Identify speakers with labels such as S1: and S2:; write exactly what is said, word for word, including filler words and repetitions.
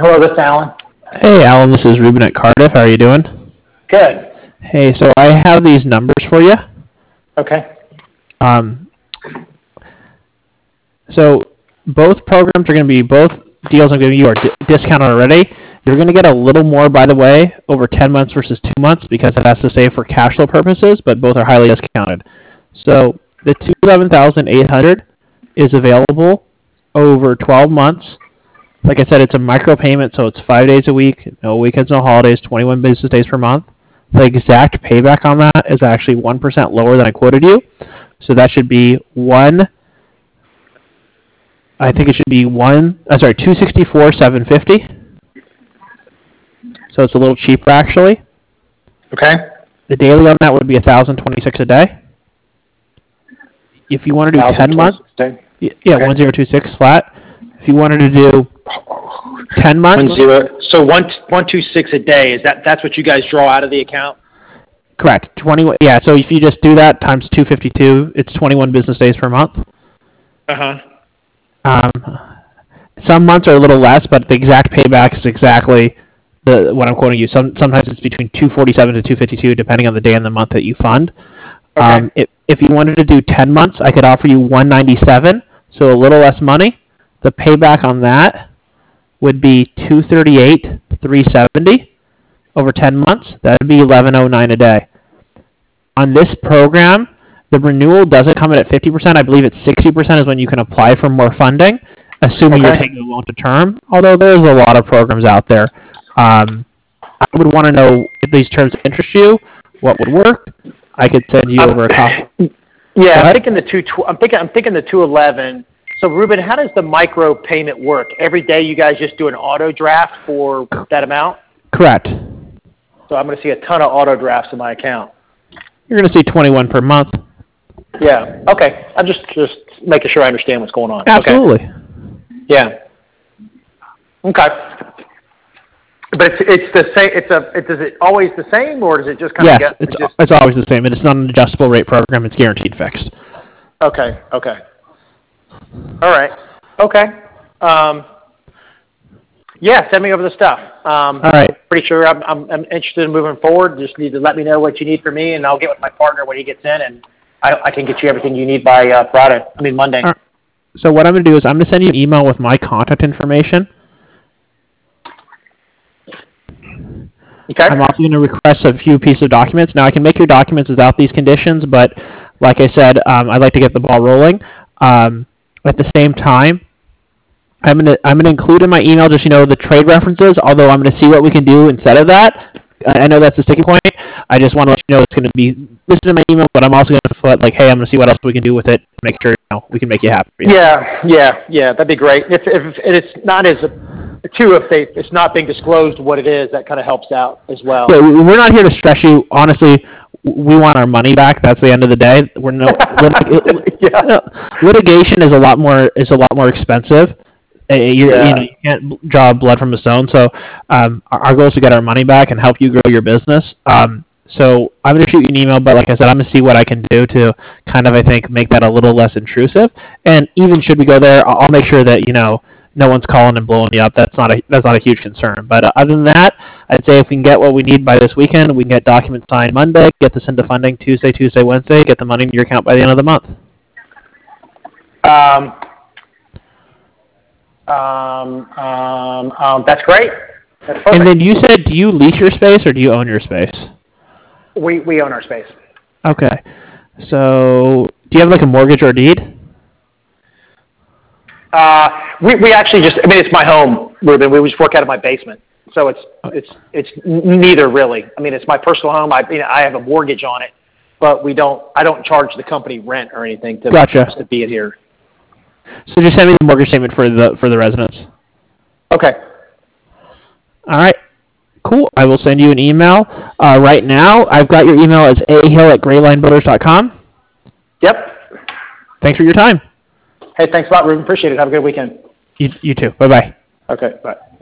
S1: Hello, this is Alan.
S2: Hey, Alan, this is Ruben at Cardiff. How are you doing?
S1: Good.
S2: Hey, so I have these numbers for you.
S1: Okay.
S2: Um, so both programs are going to be, both deals I'm giving you are di- discounted already. You're going to get a little more, by the way, over ten months versus two months because it has to save for cash flow purposes, but both are highly discounted. So the two hundred eleven thousand eight hundred is available over twelve months. Like I said, it's a micropayment, so it's five days a week, no weekends, no holidays, twenty-one business days per month. The exact payback on that is actually one percent lower than I quoted you. So that should be one, I think it should be one, uh, sorry, two sixty-four seven fifty. So it's a little cheaper actually.
S1: Okay.
S2: The daily on that would be one thousand twenty-six a day. If you want to do ten months, yeah,
S1: okay.
S2: one thousand twenty-six flat. If you wanted to do ten months,
S1: One zero. So one one two six a day. Is that that's what you guys draw out of the account?
S2: correct. Twenty. Yeah. So if you just do that times two fifty-two, it's twenty-one business days per month.
S1: Uh huh.
S2: Um, some months are a little less, but the exact payback is exactly the what I'm quoting you. Some sometimes it's between two forty-seven to two fifty-two, depending on the day and the month that you fund.
S1: Okay.
S2: Um, if if you wanted to do ten months, I could offer you one ninety-seven, so a little less money. The payback on that would be two thirty-eight three seventy over ten months. That would be eleven oh nine a day. On this program, the renewal doesn't come in at fifty percent. I believe it's sixty percent is when you can apply for more funding, assuming
S1: Okay.
S2: you're taking a loan to term, although there's a lot of programs out there. Um, I would want to know if these terms interest you, what would work. I could send you over a copy.
S1: Yeah, I'm
S2: What?
S1: thinking the two. Tw- I'm thinking. I'm thinking the two eleven. So Ruben, how does the micro payment work? Every day you guys just do an auto draft for that amount?
S2: Correct.
S1: So I'm going to see a ton of auto drafts in my account.
S2: You're going to see twenty-one per month.
S1: Yeah. Okay. I'm just just making sure I understand what's going on.
S2: Absolutely.
S1: Okay. Yeah. Okay. But it's it's the same. It's a. It, is it always the same, or does it just kind
S2: Yes,
S1: of get?
S2: it's,
S1: it just,
S2: it's always the same. And it's not an adjustable rate program. It's guaranteed fixed.
S1: okay. Okay. All right. Okay. Um, yeah. Send me over the stuff. Um,
S2: All right.
S1: Pretty sure I'm, I'm I'm interested in moving forward. Just need to let me know what you need from me, and I'll get with my partner when he gets in, and I, I can get you everything you need by uh, Friday. I mean Monday.
S2: All right. So what I'm going to do is I'm going to send you an email with my contact information.
S1: Okay.
S2: I'm also going to request a few pieces of documents. Now, I can make your documents without these conditions, but like I said, um, I'd like to get the ball rolling. Um, at the same time, I'm going to I'm going to include in my email just, you know, the trade references, although I'm going to see what we can do instead of that. I I know that's a sticking point. I just want to let you know it's going to be listed in my email, but I'm also going to put, like, hey, I'm going to see what else we can do with it, make sure, you know, we can make you happy.
S1: Yeah, yeah, yeah. That'd be great. If if it's not as too, if they it's not being disclosed what it is, that kind of helps out as well.
S2: But we- we're not here to stress you. Honestly, we want our money back. That's the end of the day. We're no lit-
S1: Yeah.
S2: litigation is a lot more is a lot more expensive. Uh, You,
S1: Yeah.
S2: you know, you can't b- draw blood from a stone. So um, our, our goal is to get our money back and help you grow your business. Um, so I'm going to shoot you an email, but like I said, I'm going to see what I can do to kind of, I think, make that a little less intrusive. And even should we go there, I'll I'll make sure that, you know, no one's calling and blowing you up. That's not a that's not a huge concern. But uh, other than that, I'd say if we can get what we need by this weekend, we can get documents signed Monday, get this into funding Tuesday, Tuesday, Wednesday, get the money in your account by the end of the month.
S1: Um, um, um, um, that's great. That's perfect.
S2: And then you said, do you lease your space or do you own your space?
S1: we we own our space.
S2: Okay. So do you have like a mortgage or a deed?
S1: Uh, we we actually just I mean it's my home, Ruben. We just work out of my basement, so it's it's it's n- neither really. I mean it's my personal home. I you know, I have a mortgage on it, but we don't. I don't charge the company rent or anything to
S2: Gotcha.
S1: to be in here.
S2: So just send me the mortgage statement for the for the residents.
S1: Okay.
S2: All right. Cool. I will send you an email uh, right now. I've got your email as ahill at graylinebuilders dot com.
S1: Yep.
S2: Thanks for your time.
S1: Hey, thanks a lot, Ruben. Appreciate it. Have a good weekend.
S2: You, you too. Bye-bye.
S1: Okay. Bye.